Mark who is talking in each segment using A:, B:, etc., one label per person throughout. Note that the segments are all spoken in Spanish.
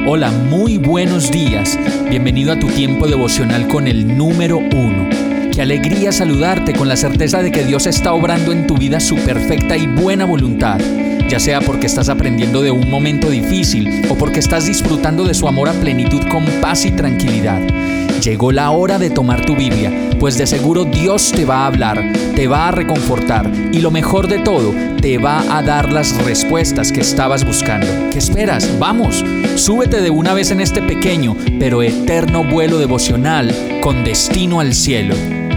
A: Hola, muy buenos días. Bienvenido a tu tiempo devocional con el número 1. Qué alegría saludarte con la certeza de que Dios está obrando en tu vida su perfecta y buena voluntad, ya sea porque estás aprendiendo de un momento difícil o porque estás disfrutando de su amor a plenitud con paz y tranquilidad. Llegó la hora de tomar tu Biblia, pues de seguro Dios te va a hablar, te va a reconfortar y lo mejor de todo, te va a dar las respuestas que estabas buscando. ¿Qué esperas? ¡Vamos! Súbete de una vez en este pequeño pero eterno vuelo devocional con destino al cielo.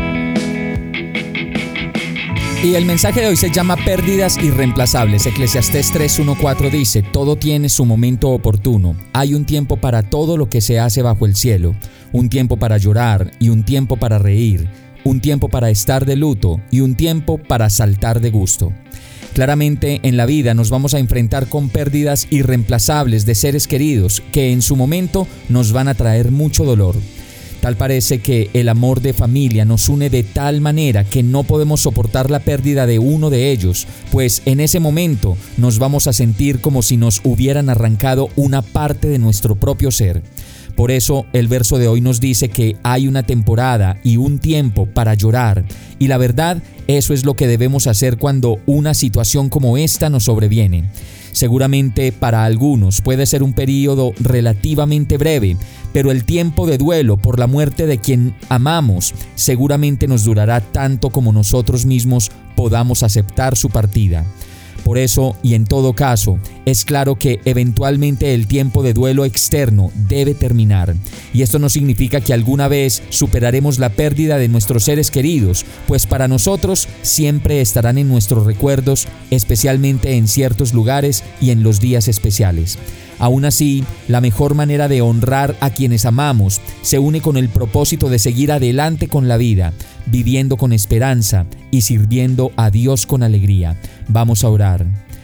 B: Y el mensaje de hoy se llama Pérdidas Irreemplazables. Eclesiastés 3:1-4 dice: todo tiene su momento oportuno. Hay un tiempo para todo lo que se hace bajo el cielo. Un tiempo para llorar y un tiempo para reír. Un tiempo para estar de luto y un tiempo para saltar de gusto. Claramente en la vida nos vamos a enfrentar con pérdidas irreemplazables de seres queridos que en su momento nos van a traer mucho dolor. Tal parece que el amor de familia nos une de tal manera que no podemos soportar la pérdida de uno de ellos, pues en ese momento nos vamos a sentir como si nos hubieran arrancado una parte de nuestro propio ser. Por eso el verso de hoy nos dice que hay una temporada y un tiempo para llorar, y la verdad, eso es lo que debemos hacer cuando una situación como esta nos sobreviene. Seguramente para algunos puede ser un periodo relativamente breve, pero el tiempo de duelo por la muerte de quien amamos seguramente nos durará tanto como nosotros mismos podamos aceptar su partida. Por eso, y en todo caso, es claro que eventualmente el tiempo de duelo externo debe terminar. Y esto no significa que alguna vez superaremos la pérdida de nuestros seres queridos, pues para nosotros siempre estarán en nuestros recuerdos, especialmente en ciertos lugares y en los días especiales. Aún así, la mejor manera de honrar a quienes amamos se une con el propósito de seguir adelante con la vida, viviendo con esperanza y sirviendo a Dios con alegría. Vamos a orar.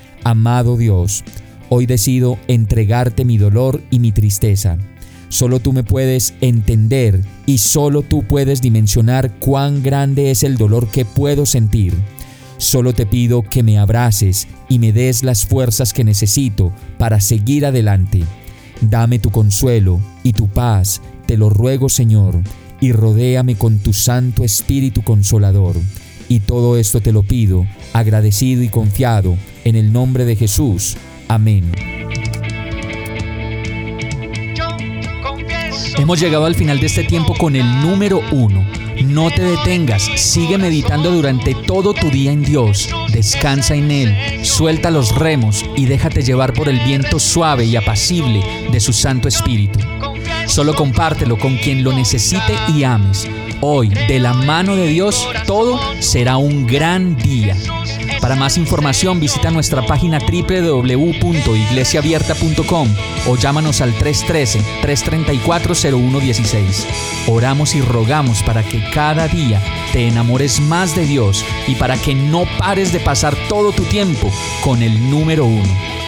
B: Amado Dios, hoy decido entregarte mi dolor y mi tristeza. Solo tú me puedes entender y solo tú puedes dimensionar cuán grande es el dolor que puedo sentir. Solo te pido que me abraces y me des las fuerzas que necesito para seguir adelante. Dame tu consuelo y tu paz, te lo ruego, Señor, y rodéame con tu Santo Espíritu Consolador. Y todo esto te lo pido, agradecido y confiado, en el nombre de Jesús. Amén.
A: Hemos llegado al final de este tiempo con el número 1. No te detengas, sigue meditando durante todo tu día en Dios. Descansa en Él, suelta los remos y déjate llevar por el viento suave y apacible de su Santo Espíritu. Solo compártelo con quien lo necesite y ames. Hoy, de la mano de Dios, todo será un gran día. Para más información, visita nuestra página www.iglesiaabierta.com o llámanos al 313-334-0116. Oramos y rogamos para que cada día te enamores más de Dios y para que no pares de pasar todo tu tiempo con el número 1.